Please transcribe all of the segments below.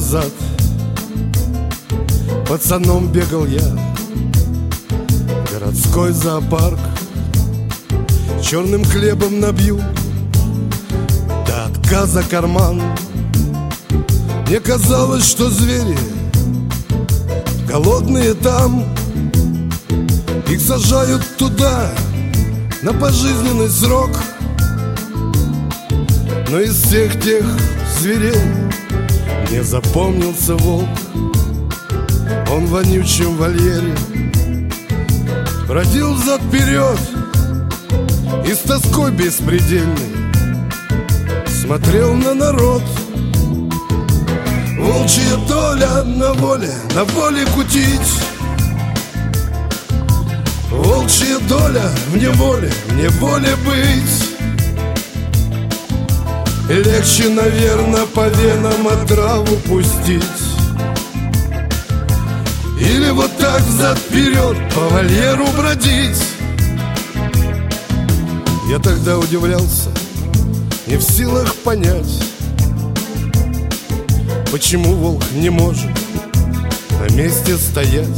назад пацаном бегал я в городской зоопарк. Черным хлебом набью до отказа карман. Мне казалось, что звери голодные там, их сажают туда на пожизненный срок. Но из всех тех зверей мне запомнился волк. Он в вонючем вольере бродил взад-вперед и с тоской беспредельной смотрел на народ. Волчья доля на воле кутить. Волчья доля в неволе быть. Легче, наверное, по венам отраву пустить, или вот так взад-вперед по вольеру бродить. Я тогда удивлялся, не в силах понять, почему волк не может на месте стоять.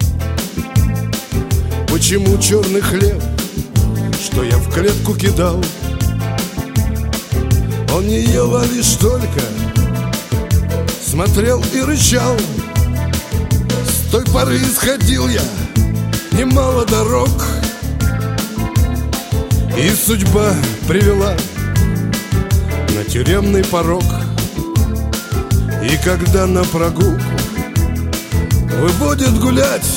Почему черный хлеб, что я в клетку кидал, он не ел, а лишь только смотрел и рычал. С той поры исходил я немало дорог, и судьба привела на тюремный порог. И когда на прогулку выводят гулять,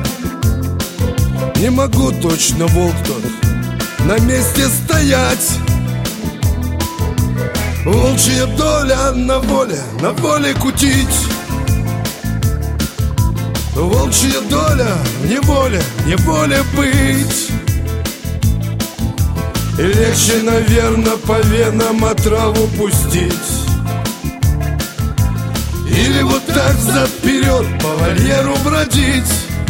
не могу точно, волк тот, на месте стоять. Волчья доля на воле кутить. Волчья доля в неволе быть. Легче, наверное, по венам отраву пустить, или вот так взад-вперед по вольеру бродить.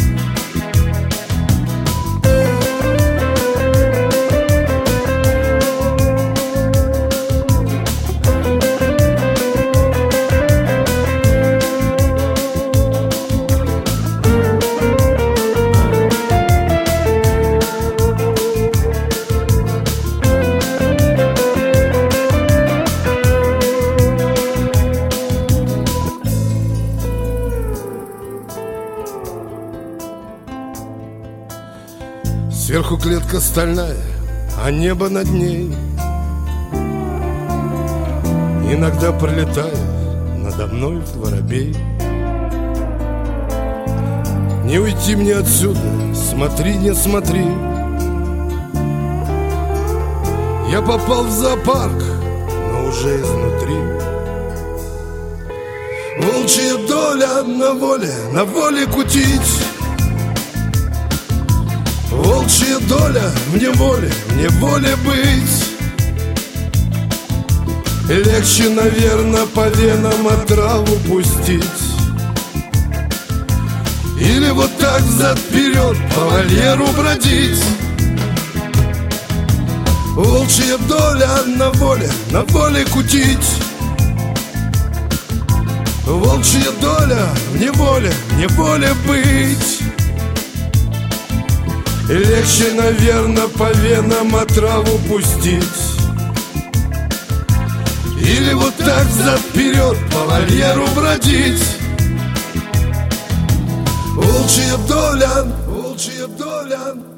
Сверху клетка стальная, а небо над ней иногда пролетает надо мной воробей. Не уйти мне отсюда, смотри, не смотри. Я попал в зоопарк, но уже изнутри. Волчья доля на воле кутить. Волчья доля в неволе быть. Легче, наверное, по венам отраву пустить, или вот так взад-вперед по вольеру бродить. Волчья доля на воле кутить. Волчья доля в неволе быть. Легче, наверное, по венам отраву пустить, или вот так взад-вперед по вольеру бродить. Волчья доля